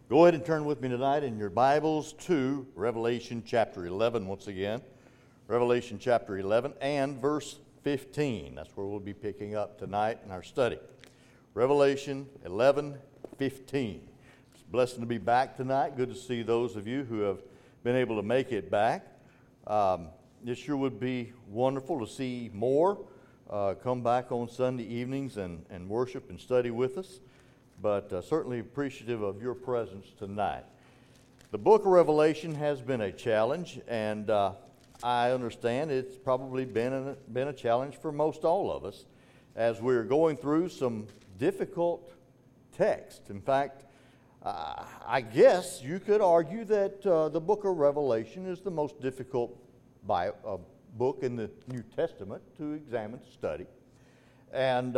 Go ahead and turn with me tonight in your Bibles to Revelation chapter 11 once again. Revelation chapter 11 and verse 15. That's where we'll be picking up tonight in our study. Revelation 11:15. It's a blessing to be back tonight. Good to see those of you who have been able to make it back. It sure would be wonderful to see more come back on Sunday evenings and worship and study with us. But certainly appreciative of your presence tonight. The book of Revelation has been a challenge, and I understand it's probably been a challenge for most all of us as we're going through some difficult text. In fact, I guess you could argue that the book of Revelation is the most difficult book in the New Testament to examine, to study. And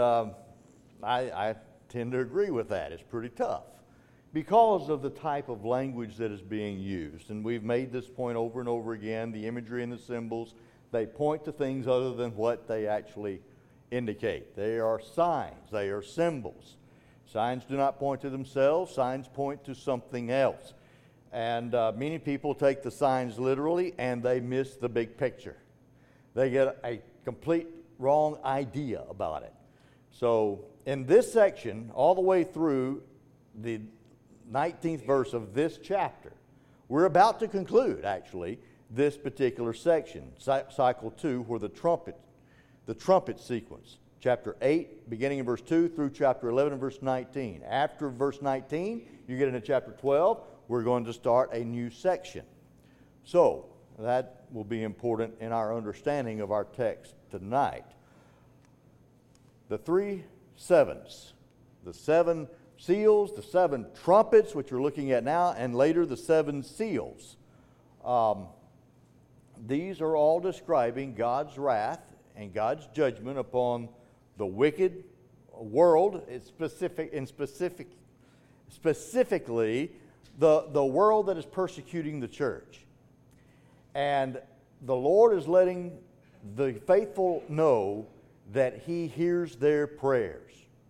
I tend to agree with that. It's pretty tough because of the type of language that is being used. And we've made this point over and over again. The imagery and the symbols, they point to things other than what they actually indicate. They are signs. They are symbols. Signs do not point to themselves. Signs point to something else. And many people take the signs literally and they miss the big picture. They get a complete wrong idea about it. So in this section, all the way through the 19th verse of this chapter, we're about to conclude, actually, this particular section, cycle 2, where the trumpet sequence, chapter 8, beginning in verse 2, through chapter 11 and verse 19. After verse 19, you get into chapter 12, we're going to start a new section. So that will be important in our understanding of our text tonight. The 3 sevens, the 7 seals, the 7 trumpets, which we're looking at now, and later the 7 seals. These are all describing God's wrath and God's judgment upon the wicked world, specifically the world that is persecuting the church. And the Lord is letting the faithful know that He hears their prayers.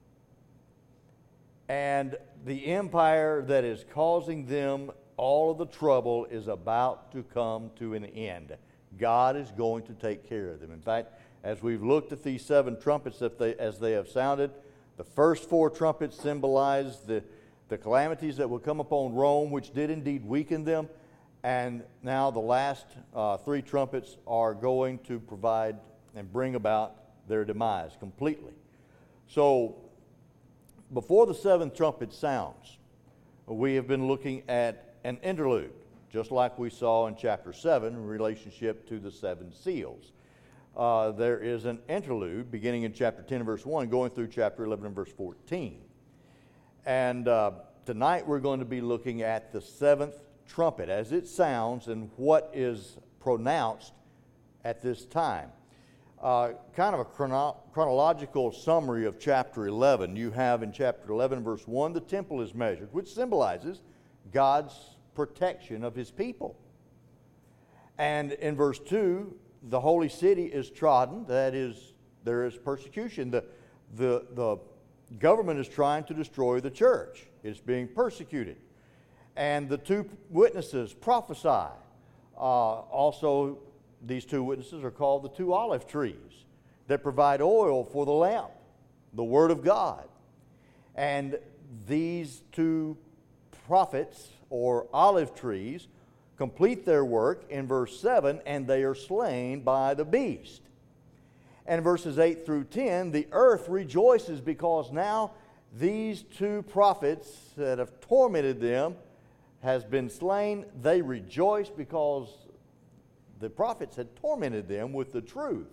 And the empire that is causing them all of the trouble is about to come to an end. God is going to take care of them. In fact, as we've looked at these 7 trumpets as they have sounded, the first 4 trumpets symbolize the calamities that will come upon Rome, which did indeed weaken them. And now the last 3 trumpets are going to provide and bring about their demise completely. So before the 7th trumpet sounds, we have been looking at an interlude, just like we saw in chapter 7 in relationship to the 7 seals. There is an interlude beginning in chapter 10 and verse 1, going through chapter 11 and verse 14. And tonight we're going to be looking at the 7th trumpet as it sounds and what is pronounced at this time. Kind of a chronological summary of chapter 11. You have in chapter 11, verse 1, the temple is measured, which symbolizes God's protection of His people. And in verse 2, the holy city is trodden. That is, there is persecution. The government is trying to destroy the church. It's being persecuted. And the 2 witnesses prophesy. Also, these 2 witnesses are called the 2 olive trees that provide oil for the lamp, the Word of God. And these 2 prophets or olive trees complete their work in verse 7, and they are slain by the beast. And verses 8 through 10, the earth rejoices because now these 2 prophets that have tormented them has been slain. They rejoice because the prophets had tormented them with the truth.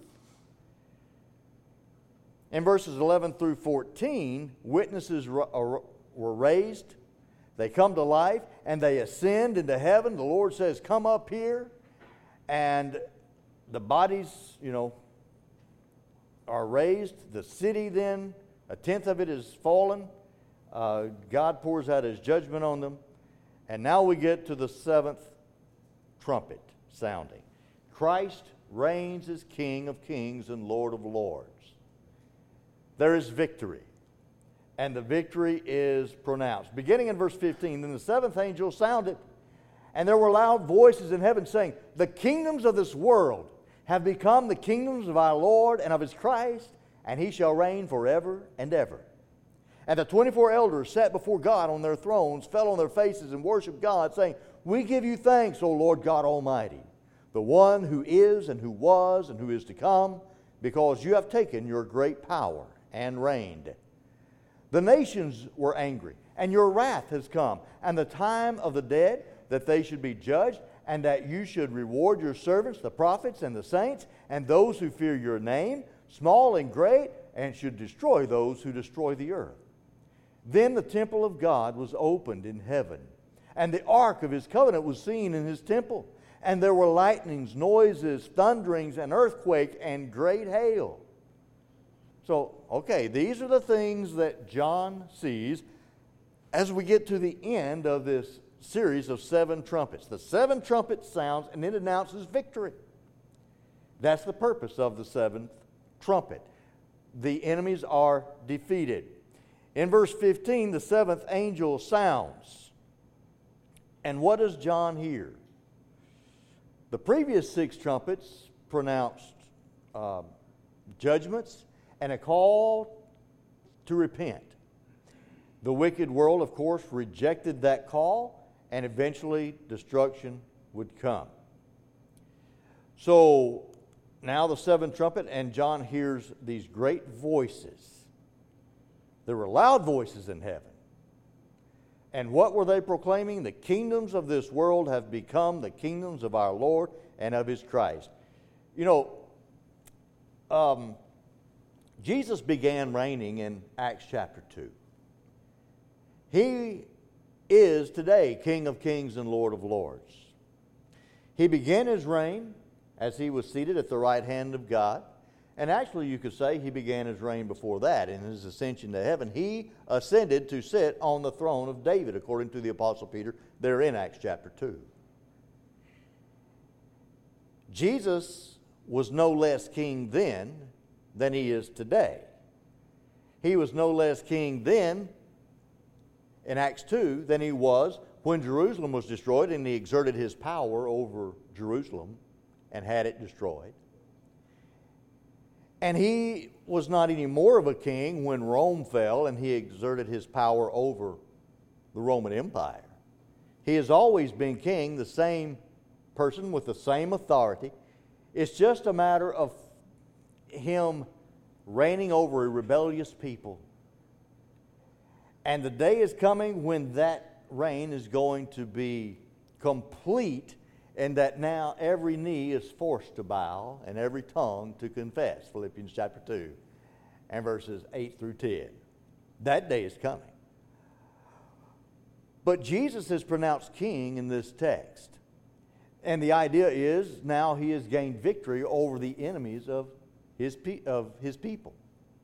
In verses 11 through 14, witnesses were raised. They come to life and they ascend into heaven. The Lord says, come up here. And the bodies, are raised. The city then, 1/10 of it is fallen. God pours out His judgment on them. And now we get to the 7th trumpet sounding. Christ reigns as King of kings and Lord of lords. There is victory. and the victory is pronounced. Beginning in verse 15, then the seventh angel sounded, and there were loud voices in heaven saying, the kingdoms of this world have become the kingdoms of our Lord and of His Christ, and He shall reign forever and ever. And the 24 elders sat before God on their thrones, fell on their faces and worshiped God, saying, we give you thanks, O Lord God Almighty, the one who is and who was and who is to come, because you have taken your great power and reigned. The nations were angry, and your wrath has come, and the time of the dead, that they should be judged, and that you should reward your servants, the prophets and the saints, and those who fear your name, small and great, and should destroy those who destroy the earth. Then the temple of God was opened in heaven, and the ark of His covenant was seen in His temple. And there were lightnings, noises, thunderings, an earthquake, and great hail. So, okay, these are the things that John sees as we get to the end of this series of 7 trumpets. The 7 trumpet sounds, and it announces victory. That's the purpose of the 7th trumpet. The enemies are defeated. In verse 15, the 7th angel sounds. And what does John hear? The previous 6 trumpets pronounced judgments and a call to repent. The wicked world, of course, rejected that call, and eventually destruction would come. So now the 7th trumpet, and John hears these great voices. There were loud voices in heaven. And what were they proclaiming? The kingdoms of this world have become the kingdoms of our Lord and of His Christ. You know, Jesus began reigning in Acts chapter 2. He is today King of Kings and Lord of Lords. He began His reign as He was seated at the right hand of God. And actually, you could say He began His reign before that. In His ascension to heaven, He ascended to sit on the throne of David, according to the Apostle Peter, there in Acts chapter 2. Jesus was no less king then than He is today. He was no less king then in Acts 2 than He was when Jerusalem was destroyed, and He exerted His power over Jerusalem and had it destroyed. And He was not any more of a king when Rome fell and He exerted His power over the Roman Empire. He has always been king, the same person with the same authority. It's just a matter of Him reigning over a rebellious people. And the day is coming when that reign is going to be complete, and that now every knee is forced to bow and every tongue to confess. Philippians chapter 2 and verses 8 through 10. That day is coming. But Jesus is pronounced king in this text. And the idea is now He has gained victory over the enemies of His people.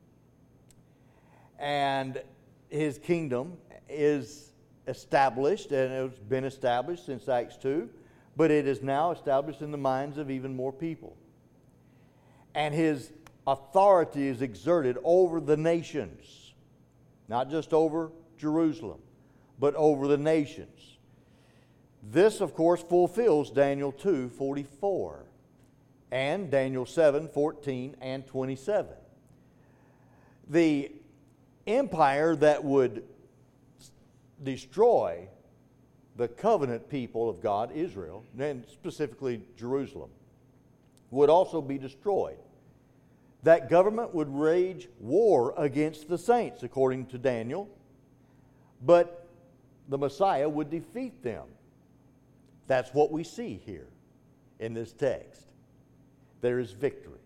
And His kingdom is established, and it has been established since Acts 2. But it is now established in the minds of even more people. And His authority is exerted over the nations, not just over Jerusalem, but over the nations. This, of course, fulfills Daniel 2:44 and Daniel 7:14 and 27. The empire that would destroy the covenant people of God, Israel, and specifically Jerusalem, would also be destroyed. That government would wage war against the saints, according to Daniel, but the Messiah would defeat them. That's what we see here in this text. There is victory.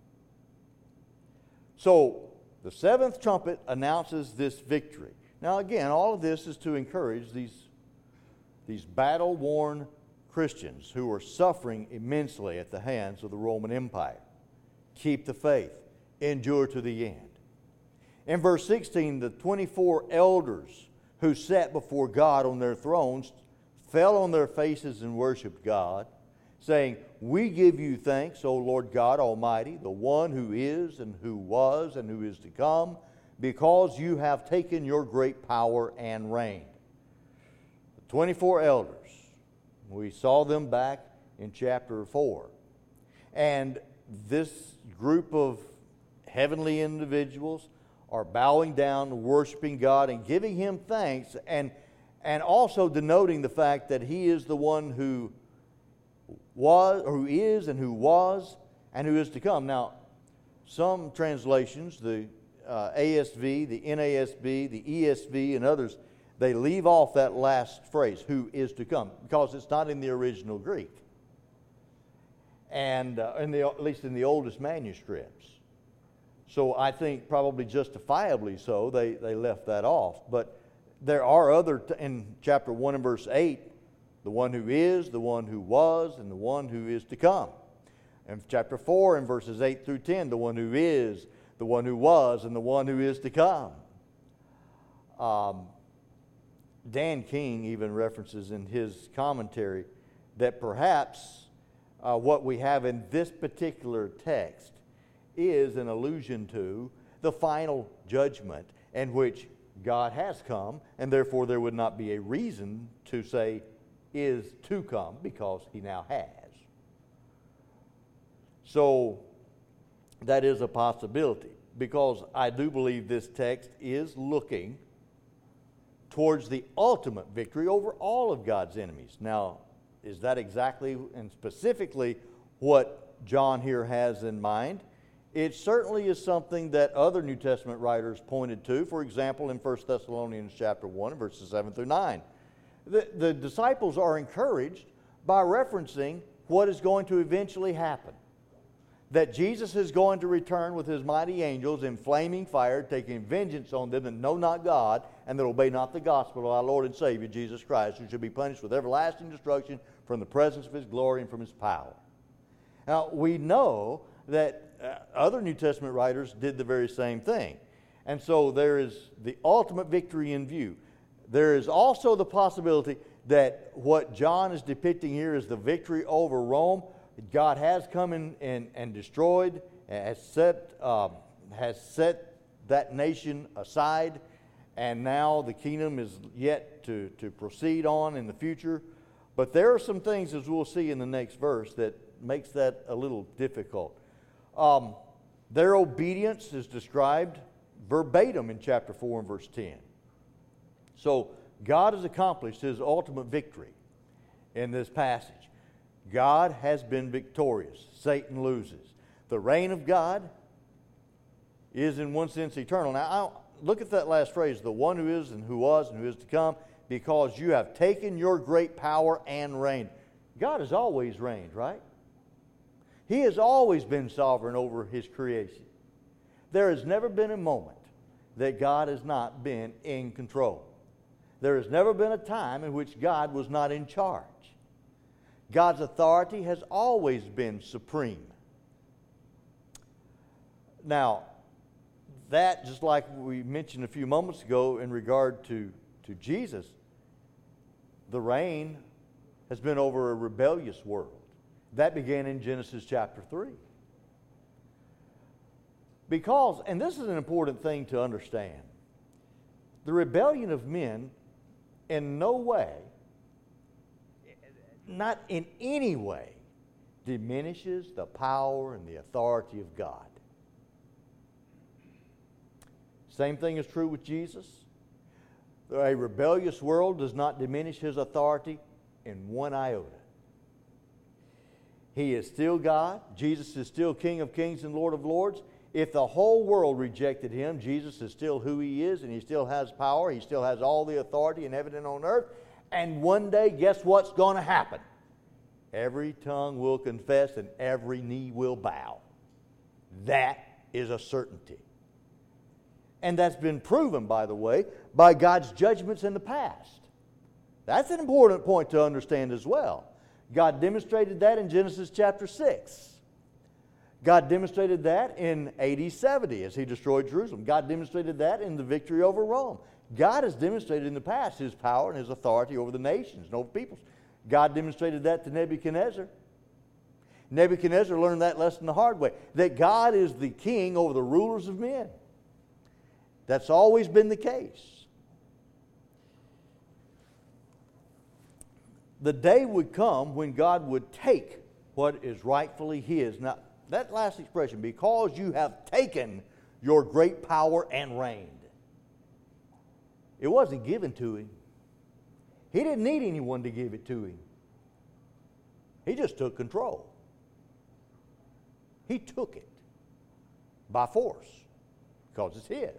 So, the 7th trumpet announces this victory. Now again, all of this is to encourage these battle-worn Christians who are suffering immensely at the hands of the Roman Empire. Keep the faith. Endure to the end. In verse 16, the 24 elders who sat before God on their thrones fell on their faces and worshiped God, saying, we give you thanks, O Lord God Almighty, the one who is and who was and who is to come, because you have taken your great power and reigned. The 24 elders, we saw them back in chapter 4. And this group of heavenly individuals are bowing down, worshiping God, and giving Him thanks, and also denoting the fact that He is the one who was, or who is, and who was, and who is to come. Now, some translations, the ASV, the NASB, the ESV, and others, they leave off that last phrase, who is to come, because it's not in the original Greek. And at least in the oldest manuscripts. So I think probably justifiably so, they left that off. But there are other, in chapter 1 and verse 8, the one who is, the one who was, and the one who is to come. And chapter 4 and verses 8 through 10, the one who is, the one who was, and the one who is to come. Dan King even references in his commentary that perhaps what we have in this particular text is an allusion to the final judgment in which God has come, and therefore there would not be a reason to say is to come, because He now has. So that is a possibility, because I do believe this text is looking towards the ultimate victory over all of God's enemies. Now, is that exactly and specifically what John here has in mind? It certainly is something that other New Testament writers pointed to. For example, in 1 Thessalonians chapter 1, verses 7 through 9. The disciples are encouraged by referencing what is going to eventually happen. That Jesus is going to return with His mighty angels in flaming fire, taking vengeance on them that know not God and that obey not the gospel of our Lord and Savior Jesus Christ, who should be punished with everlasting destruction from the presence of His glory and from His power. Now, we know that other New Testament writers did the very same thing. And so there is the ultimate victory in view. There is also the possibility that what John is depicting here is the victory over Rome. God has come in and destroyed, has set that nation aside, and now the kingdom is yet to proceed on in the future. But there are some things, as we'll see in the next verse, that makes that a little difficult. Their obedience is described verbatim in chapter 4 and verse 10. So God has accomplished His ultimate victory in this passage. God has been victorious. Satan loses. The reign of God is in one sense eternal. Now, look at that last phrase, the one who is and who was and who is to come, because you have taken your great power and reigned. God has always reigned, right? He has always been sovereign over His creation. There has never been a moment that God has not been in control. There has never been a time in which God was not in charge. God's authority has always been supreme. Now, that, just like we mentioned a few moments ago in regard to Jesus, the reign has been over a rebellious world. That began in Genesis chapter 3. Because, and this is an important thing to understand, the rebellion of men in no way, not in any way, diminishes the power and the authority of God. Same thing is true with Jesus. A rebellious world does not diminish His authority in one iota. He is still God. Jesus is still King of Kings and Lord of Lords. If the whole world rejected Him, Jesus is still who He is, and He still has power. He still has all the authority in heaven and on earth. And one day, guess what's going to happen? Every tongue will confess and every knee will bow. That is a certainty. And that's been proven, by the way, by God's judgments in the past. That's an important point to understand as well. God demonstrated that in Genesis chapter 6. God demonstrated that in AD 70 as He destroyed Jerusalem. God demonstrated that in the victory over Rome. God has demonstrated in the past His power and His authority over the nations and over peoples. God demonstrated that to Nebuchadnezzar. Nebuchadnezzar learned that lesson the hard way, that God is the king over the rulers of men. That's always been the case. The day would come when God would take what is rightfully His. Now, that last expression, because you have taken your great power and reigned. It wasn't given to Him. He didn't need anyone to give it to Him. He just took control. He took it by force because it's His.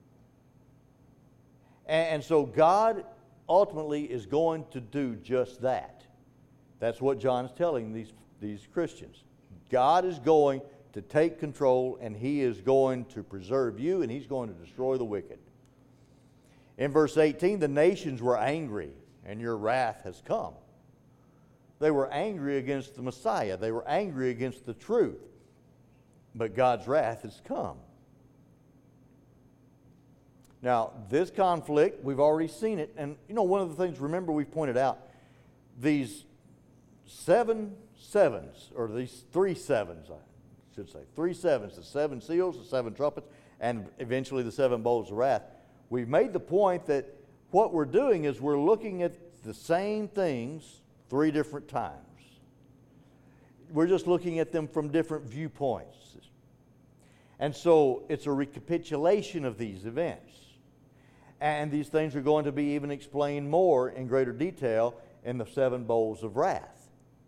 And so God ultimately is going to do just that. That's what John is telling these Christians. God is going to take control, and He is going to preserve you, and He's going to destroy the wicked. In verse 18, the nations were angry, and your wrath has come. They were angry against the Messiah. They were angry against the truth. But God's wrath has come. Now, this conflict, we've already seen it. And, one of the things, remember, we pointed out, these 7 sevens, or these 3 sevens, I should say, 3 sevens, the 7 seals, the 7 trumpets, and eventually the 7 bowls of wrath. We've made the point that what we're doing is we're looking at the same things 3 different times. We're just looking at them from different viewpoints. And so it's a recapitulation of these events. And these things are going to be even explained more in greater detail in the 7 bowls of wrath.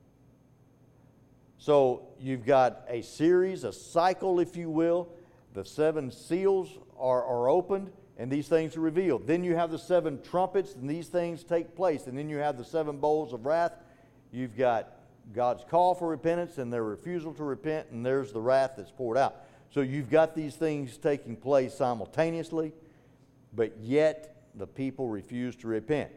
So you've got a series, a cycle, if you will. The 7 seals are opened, and these things are revealed. Then you have the 7 trumpets, and these things take place. And then you have the 7 bowls of wrath. You've got God's call for repentance and their refusal to repent, and there's the wrath that's poured out. So you've got these things taking place simultaneously, but yet the people refuse to repent.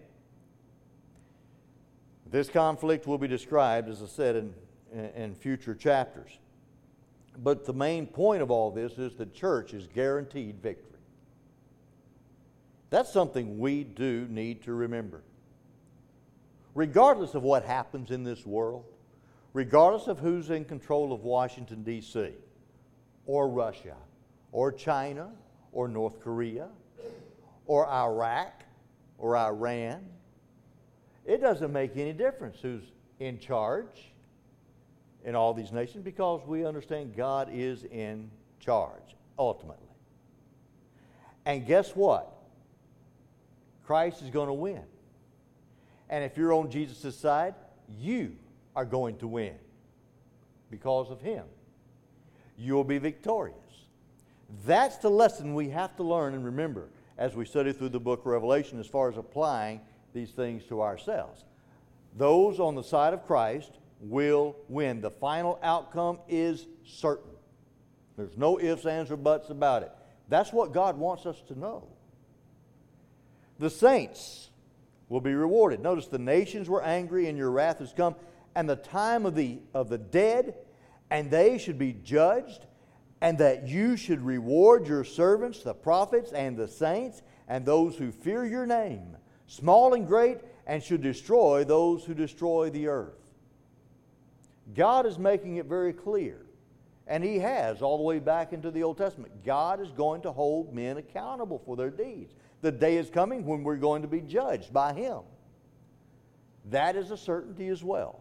This conflict will be described, as I said, in future chapters. But the main point of all this is the church is guaranteed victory. That's something we do need to remember. Regardless of what happens in this world, regardless of who's in control of Washington, D.C., or Russia, or China, or North Korea, or Iraq, or Iran, it doesn't make any difference who's in charge in all these nations, because we understand God is in charge, ultimately. And guess what? Christ is going to win. And if you're on Jesus' side, you are going to win because of Him. You'll be victorious. That's the lesson we have to learn and remember as we study through the book of Revelation as far as applying these things to ourselves. Those on the side of Christ will win. The final outcome is certain. There's no ifs, ands, or buts about it. That's what God wants us to know. The saints will be rewarded. Notice the nations were angry, and your wrath has come, and the time of the dead, and they should be judged, and that you should reward your servants, the prophets and the saints, and those who fear your name, small and great, and should destroy those who destroy the earth. God is making it very clear, and He has all the way back into the Old Testament. God is going to hold men accountable for their deeds. The day is coming when we're going to be judged by Him. That is a certainty as well.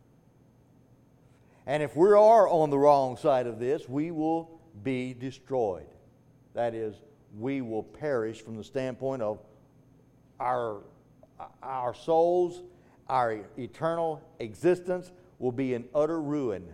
And if we are on the wrong side of this, we will be destroyed. That is, we will perish from the standpoint of our souls, our eternal existence will be in utter ruin.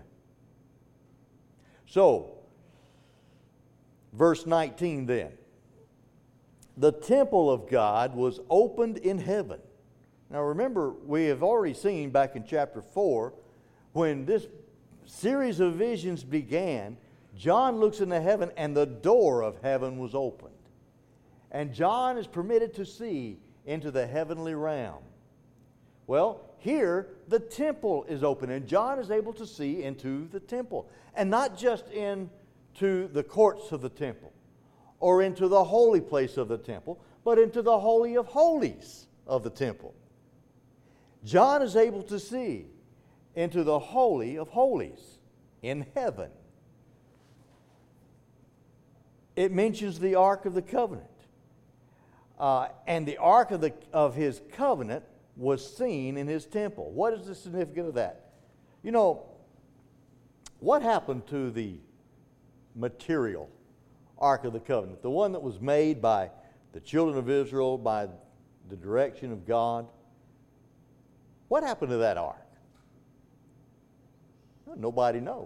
So, verse 19 then. The temple of God was opened in heaven. Now remember, we have already seen back in chapter 4, when this series of visions began, John looks into heaven and the door of heaven was opened. And John is permitted to see into the heavenly realm. Well, here the temple is open and John is able to see into the temple. And not just into the courts of the temple or into the holy place of the temple, but into the holy of holies of the temple. John is able to see into the holy of holies in heaven. It mentions the Ark of the Covenant. And the ark of his covenant was seen in his temple. What is the significance of that? You know, what happened to the material ark of the covenant? The one that was made by the children of Israel by the direction of God. What happened to that ark? Well, nobody knows.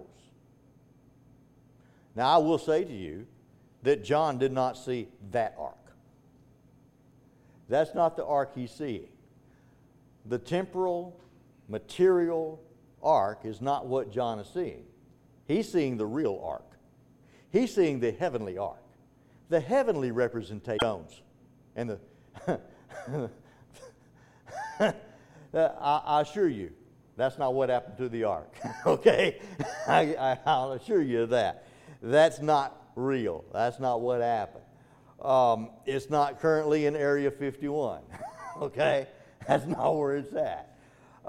Now, I will say to you that John did not see that ark. That's not the ark he's seeing. The temporal, material ark is not what John is seeing. He's seeing the real ark. He's seeing the heavenly ark. The heavenly representations. And I assure you, that's not what happened to the ark. Okay? I'll assure you of that. That's not real. That's not what happened. It's not currently in Area 51. Okay? That's not where it's at.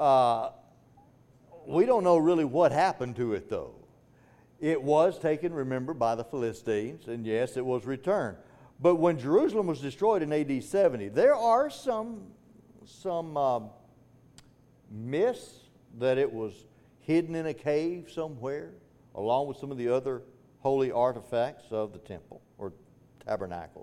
We don't know really what happened to it, though. It was taken, remember, by the Philistines, and yes, it was returned. But when Jerusalem was destroyed in AD 70, there are some myths that it was hidden in a cave somewhere, along with some of the other holy artifacts of the temple or tabernacle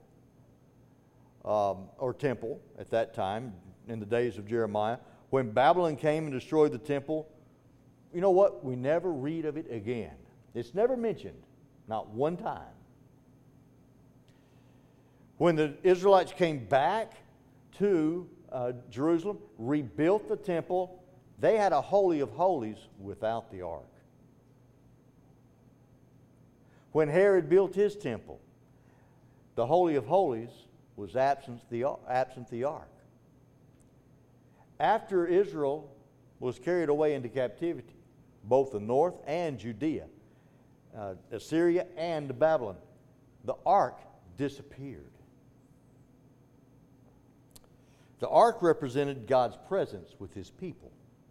or temple at that time in the days of Jeremiah. When Babylon came and destroyed the temple, you know what? We never read of it again. It's never mentioned, not one time. When the Israelites came back to Jerusalem, rebuilt the temple, they had a Holy of Holies without the ark. When Herod built his temple, the Holy of Holies was absent the ark. After Israel was carried away into captivity, both the north and Judea, Assyria and Babylon, the ark disappeared. The ark represented God's presence with his people.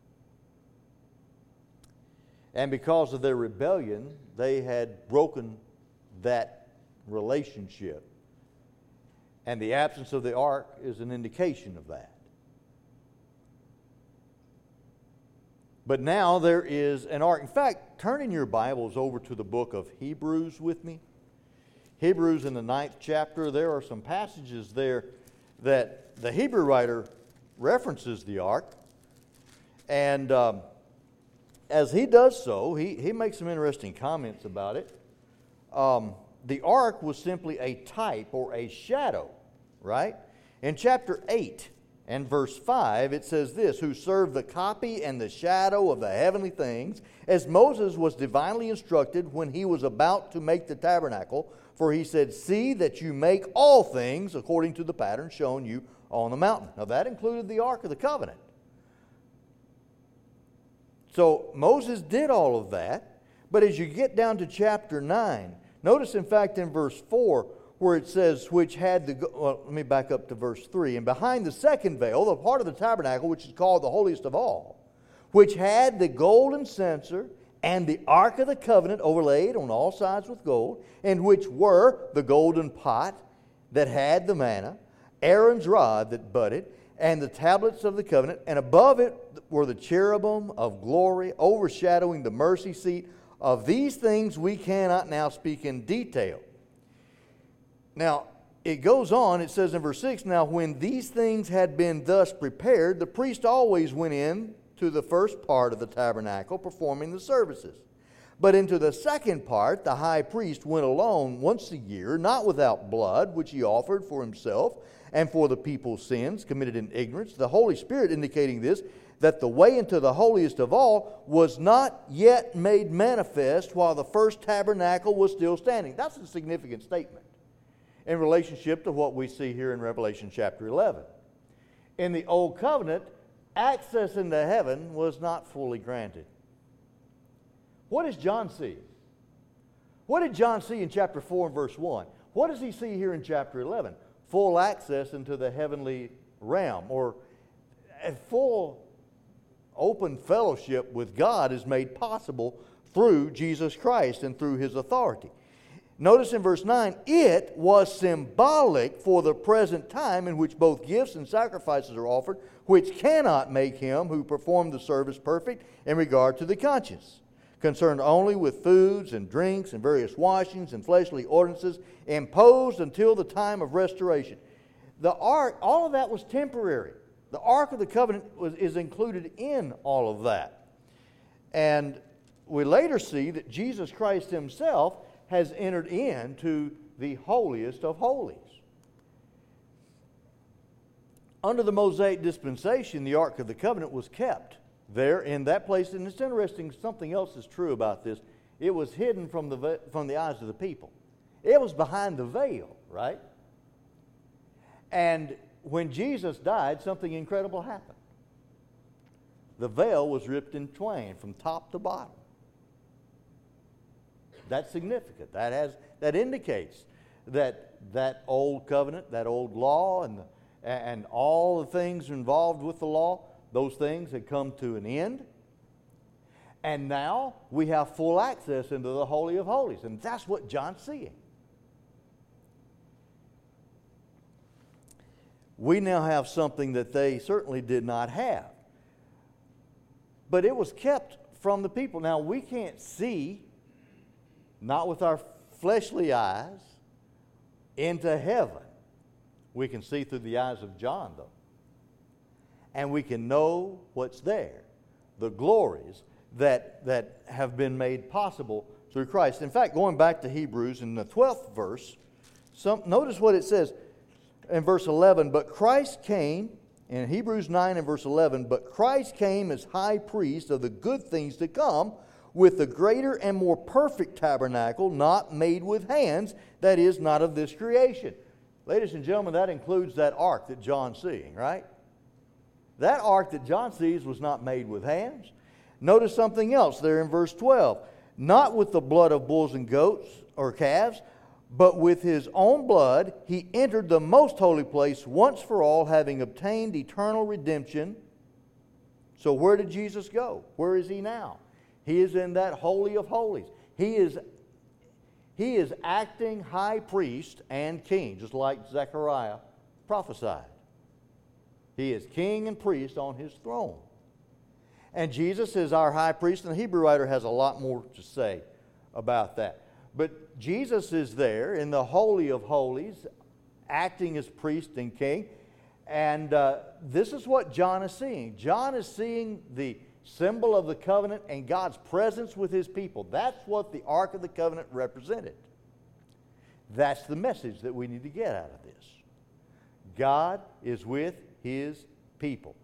And because of their rebellion, they had broken that relationship. And the absence of the ark is an indication of that. But now there is an ark. In fact, turn in your Bibles over to the book of Hebrews with me. Hebrews in the 9th chapter. There are some passages there that the Hebrew writer references the ark. And as he does so, he makes some interesting comments about it. The ark was simply a type or a shadow, right? In chapter 8 and verse 5, it says this, who served the copy and the shadow of the heavenly things, as Moses was divinely instructed when he was about to make the tabernacle. For he said, see that you make all things according to the pattern shown you on the mountain. Now that included the Ark of the Covenant. So Moses did all of that. But as you get down to chapter 9, notice in fact in verse 4 where it says, which had the, well, let me back up to verse 3. And behind the second veil, the part of the tabernacle which is called the holiest of all, which had the golden censer and the Ark of the Covenant overlaid on all sides with gold, in which were the golden pot that had the manna, Aaron's rod that budded, and the tablets of the covenant, and above it were the cherubim of glory overshadowing the mercy seat. Of these things we cannot now speak in detail. Now, it goes on, it says in verse 6, now when these things had been thus prepared, the priest always went in to the first part of the tabernacle, performing the services. But into the second part, the high priest went alone once a year, not without blood, which he offered for himself and for the people's sins committed in ignorance. The Holy Spirit indicating this, that the way into the holiest of all was not yet made manifest while the first tabernacle was still standing. That's a significant statement in relationship to what we see here in Revelation chapter 11. In the Old Covenant, access into heaven was not fully granted. What does John see? What did John see in chapter 4 and verse 1? What does he see here in chapter 11? Full access into the heavenly realm, or a full open fellowship with God is made possible through Jesus Christ and through his authority. Notice in verse 9, it was symbolic for the present time in which both gifts and sacrifices are offered, which cannot make him who performed the service perfect in regard to the conscience, concerned only with foods and drinks and various washings and fleshly ordinances imposed until the time of restoration. The ark, all of that was temporary. The Ark of the Covenant is included in all of that. And we later see that Jesus Christ himself has entered into the holiest of holies. Under the Mosaic dispensation, the Ark of the Covenant was kept there in that place. And it's interesting, something else is true about this. It was hidden from the eyes of the people. It was behind the veil, right? And when Jesus died, something incredible happened. The veil was ripped in twain from top to bottom. That's significant. That indicates that old covenant, that old law, and all the things involved with the law, those things had come to an end. And now we have full access into the Holy of Holies. And that's what John's seeing. We now have something that they certainly did not have. But it was kept from the people. Now we can't see, not with our fleshly eyes, into heaven. We can see through the eyes of John, though. And we can know what's there, the glories that have been made possible through Christ. In fact, going back to Hebrews in the 12th verse, notice what it says in verse 11. But Christ came, in Hebrews 9 and verse 11, but Christ came as high priest of the good things to come, with the greater and more perfect tabernacle, not made with hands, that is, not of this creation. Ladies and gentlemen, that includes that ark that John's seeing, right? That ark that John sees was not made with hands. Notice something else there in verse 12. Not with the blood of bulls and goats or calves, but with his own blood he entered the most holy place once for all, having obtained eternal redemption. So where did Jesus go? Where is he now? He is in that Holy of Holies. He is acting high priest and king, just like Zechariah prophesied. He is king and priest on his throne. And Jesus is our high priest, and the Hebrew writer has a lot more to say about that. But Jesus is there in the Holy of Holies, acting as priest and king. And this is what John is seeing. John is seeing the symbol of the covenant and God's presence with his people. That's what the Ark of the Covenant represented. That's the message that we need to get out of this. God is with his people.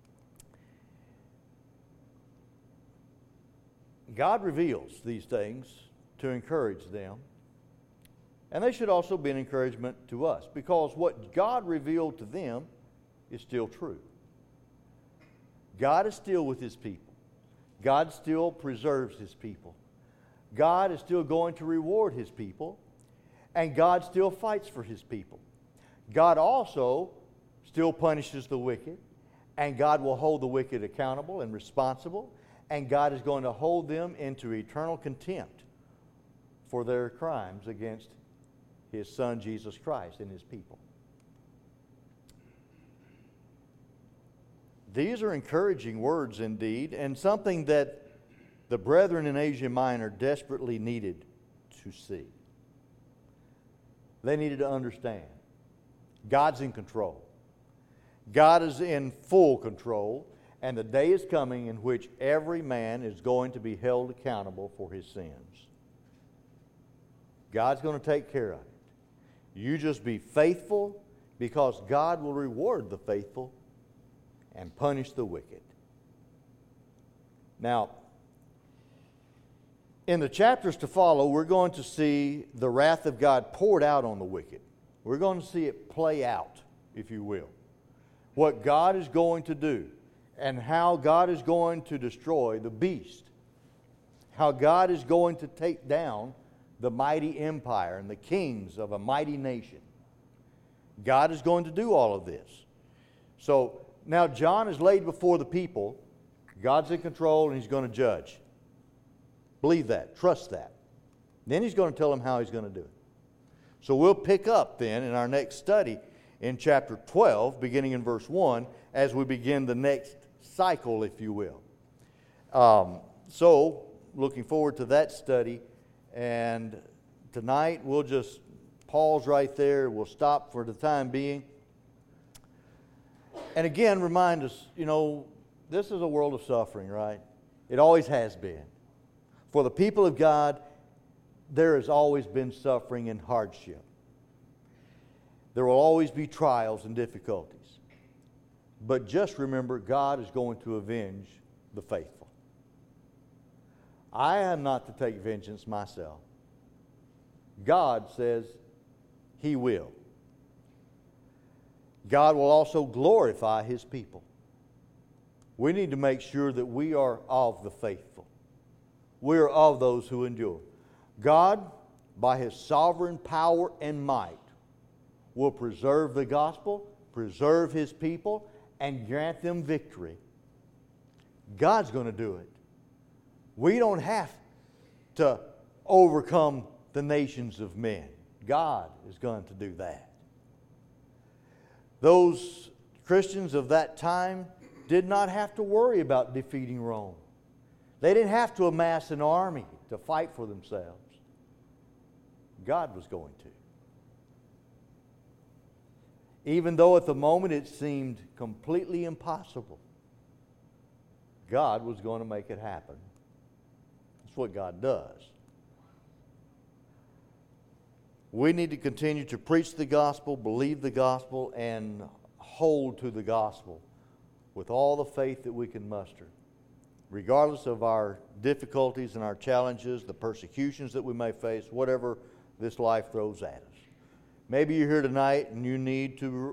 God reveals these things to encourage them. And they should also be an encouragement to us, because what God revealed to them is still true. God is still with his people. God still preserves his people. God is still going to reward his people. And God still fights for his people. God also still punishes the wicked. And God will hold the wicked accountable and responsible. And God is going to hold them into eternal contempt for their crimes against his Son Jesus Christ and his people. These are encouraging words indeed, and something that the brethren in Asia Minor desperately needed to see. They needed to understand God's in control. God is in full control, and the day is coming in which every man is going to be held accountable for his sins. God's going to take care of it. You just be faithful, because God will reward the faithful and punish the wicked. Now, in the chapters to follow, we're going to see the wrath of God poured out on the wicked. We're going to see it play out, if you will. What God is going to do, and how God is going to destroy the beast. How God is going to take down the mighty empire and the kings of a mighty nation. God is going to do all of this. So now John is laid before the people. God's in control and he's going to judge. Believe that. Trust that. Then He's going to tell them how He's going to do it. So we'll pick up then in our next study in chapter 12, beginning in verse 1, as we begin the next cycle, if you will. So, looking forward to that study. And tonight we'll just pause right there. We'll stop for the time being. And again, remind us, this is a world of suffering, right? It always has been. For the people of God, there has always been suffering and hardship. There will always be trials and difficulties. But just remember, God is going to avenge the faithful. I am not to take vengeance myself. God says He will. God will also glorify His people. We need to make sure that we are of the faithful. We are of those who endure. God, by His sovereign power and might, will preserve the gospel, preserve His people, and grant them victory. God's going to do it. We don't have to overcome the nations of men. God is going to do that. Those Christians of that time did not have to worry about defeating Rome. They didn't have to amass an army to fight for themselves. God was going to. Even though at the moment it seemed completely impossible, God was going to make it happen. That's what God does. We need to continue to preach the gospel, believe the gospel, and hold to the gospel with all the faith that we can muster, regardless of our difficulties and our challenges, the persecutions that we may face, whatever this life throws at us. Maybe you're here tonight and you need to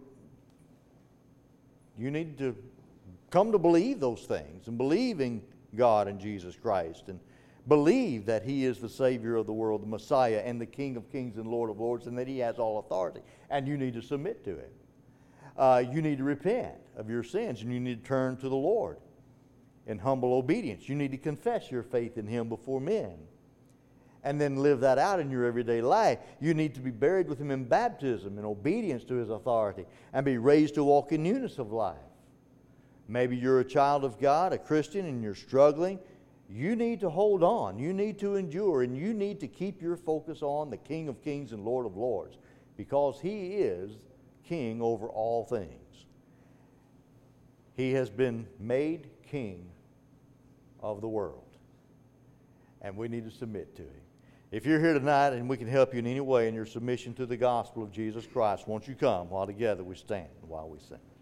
come to believe those things and believe in God and Jesus Christ and believe that He is the Savior of the world, the Messiah, and the King of kings and Lord of lords, and that He has all authority. And you need to submit to Him. You need to repent of your sins, and you need to turn to the Lord in humble obedience. You need to confess your faith in Him before men and then live that out in your everyday life. You need to be buried with Him in baptism in obedience to His authority and be raised to walk in newness of life. Maybe you're a child of God, a Christian, and you're struggling. You need to hold on. You need to endure, and you need to keep your focus on the King of kings and Lord of lords, because He is King over all things. He has been made King of the world, and we need to submit to Him. If you're here tonight and we can help you in any way in your submission to the gospel of Jesus Christ, won't you come while together we stand and while we sing.